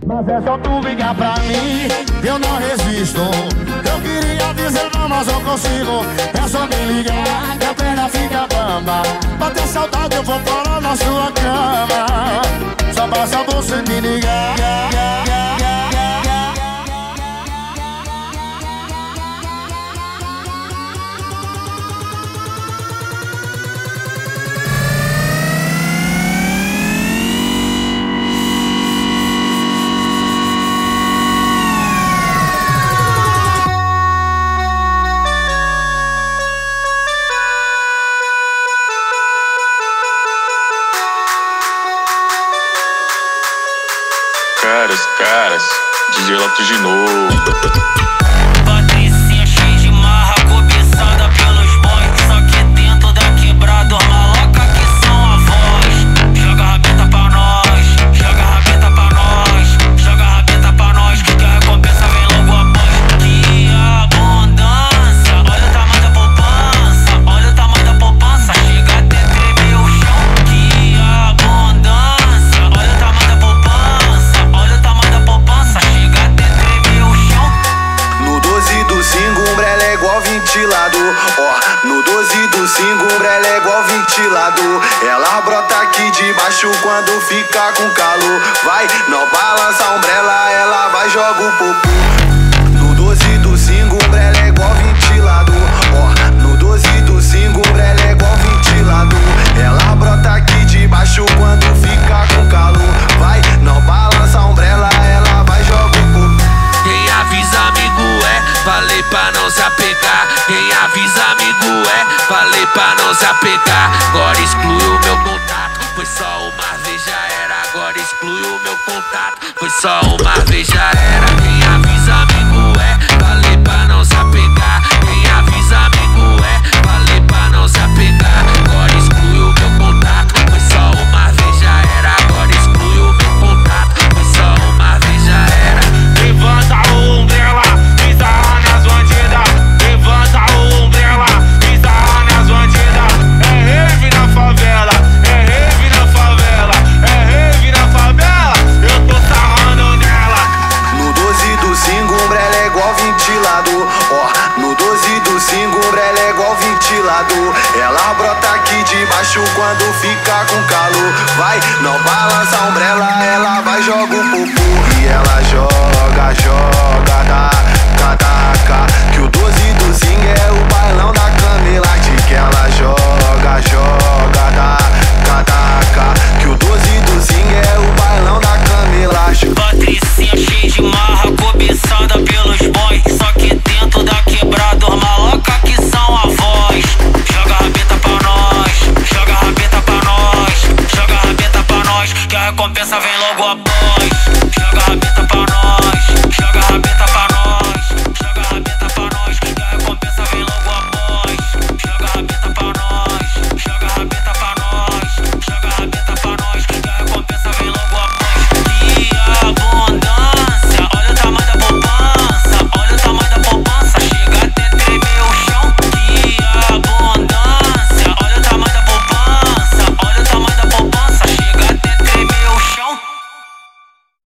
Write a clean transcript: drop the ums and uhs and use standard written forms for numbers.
Mas é só tu ligar pra mim, eu não resisto. Eu queria dizer não, mas não consigo. É só me ligar, que a perna fica bamba. Pra ter saudade eu vou parar na sua cama. Só basta você me ligar. Caras, DJ Lopes de novo. Patricinha cheia de marra, cobiçada pelos boys. Só que dentro da quebrada, os maloca que são avós. Joga a rabeta pra nós, joga a rabeta pra nós, joga a rabeta pra nós, que a recompensa vem logo após. Que abundância, olha o tamanho da poupança, olha o tamanho da poupança, chega até tremer o chão. Que abundância, olha o tamanho da poupança, olha o tamanho da poupança, chega até tremer o chão. No 12 do 5, umbrella é igual ventilador. Ó, no 12 do 5, umbrella é igual ventilador. Ela brota aqui de baixo quando fica com calor. Vai, não balança a umbrella, ela vai joga o popô. No 12 do 5, umbrella é igual ventilador. Ó, no 12 do 5, umbrella é igual ventilador. Ela brota aqui de baixo quando fica com calor. Vai, não balança a umbrella, ela vai joga o popô. Quem avisa amigo falei pra não se apegar. Quem avisa amigo falei pra não se apegar. Agora exclui o meu contato, foi só uma vez já era. Agora exclui o meu contato, foi só uma vez já era. Quem avisa amigo falei pra não se apegar. Quem avisa amigo falei pra não se apegar. Agora exclui o meu contato, foi só uma vez já era. Agora exclui o meu contato, foi só uma vez já era. Levanta o umbrella, pisa nas bandidas. Levanta o umbrella, pisa nas bandidas. É rave na favela, é rave na favela, é rave na favela. Eu tô sarrando nela. No 12 do 5, umbrella é igual ventilador. Ó, no 12 do 5, umbrella é igual ventilador. Ela brota aqui de baixo quando fica com calor. Vai, não balança a umbrella, ela vai joga o popô. E ela joga, joga, taca, taca. Que o 12 do 5 é o bailão da Canelate. Que ela joga, joga, taca, taca. Que o 12 do 5 é o bailão da Canelate. Patricinha cheia de marra, cobiçada pelos boys. Só que dentro da quebrada, os maloca que são avós. Joga a rabeta pra nós, joga a rabeta pra nós, joga a rabeta pra nós, que a recompensa vem logo após.